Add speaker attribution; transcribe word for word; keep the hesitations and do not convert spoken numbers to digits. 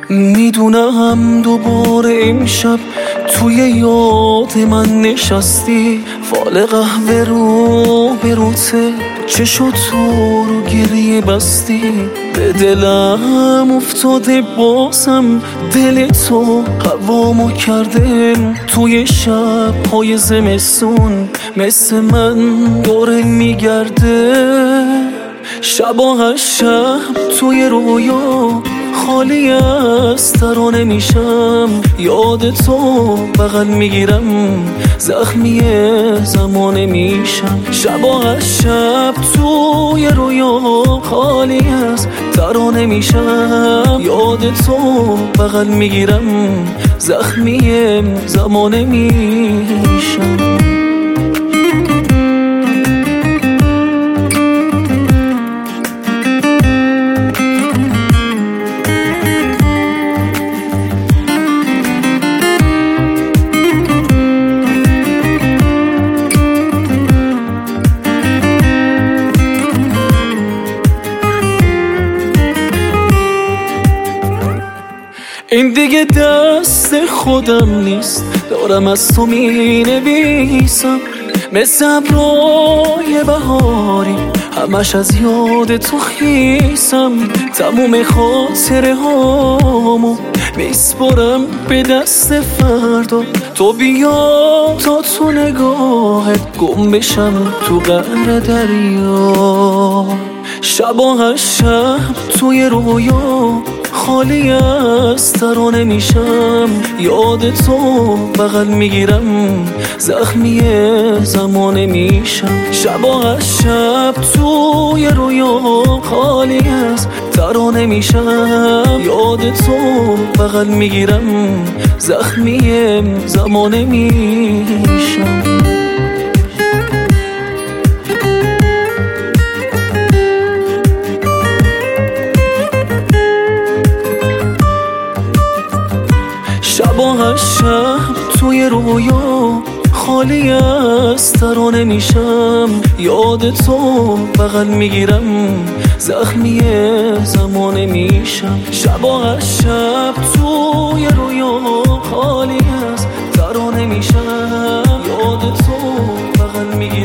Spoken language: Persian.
Speaker 1: میدونم دوباره امشب توی یاد من نشستی، فال قهوه رو به روته، چشو تو رو گریه بستی. به دلم افتاده بازم دل تو، هوامو کرده توی شب های زمستون، مثل من داره میگرده. شبا هر شب توی رویا خالی از ترانه میشم، یاد تو بغل میگیرم، زخمی زمانه میشم. شبا هر شب توی رویا خالی از ترانه میشم، یاد تو بغل میگیرم، زخمی زمانه میشم. این دیگه دست خودم نیست، دارم از تو می نویسم، مثل ابرای بهاری همش از یاد تو خیسم. تموم خاطره هامو میسپرم به دست فردا، تو بیا تا تو نگاهت گم بشم تو قعر دریا. شبا هر شب توی رویا خالی از ترانه میشم، یاد تو بغل میگیرم، زخمی زمانه میشم. شبا هر شب توی رویا خالی از ترانه میشم، یاد تو بغل میگیرم، زخمی زمانه میشم. شبا هر شب توی رویا خالی از ترانه میشم، یاد تو بغل میگیرم، زخمی زمانه میشم. شبا هر شب توی رویا خالی از ترانه میشم، یاد تو بغل میگیرم.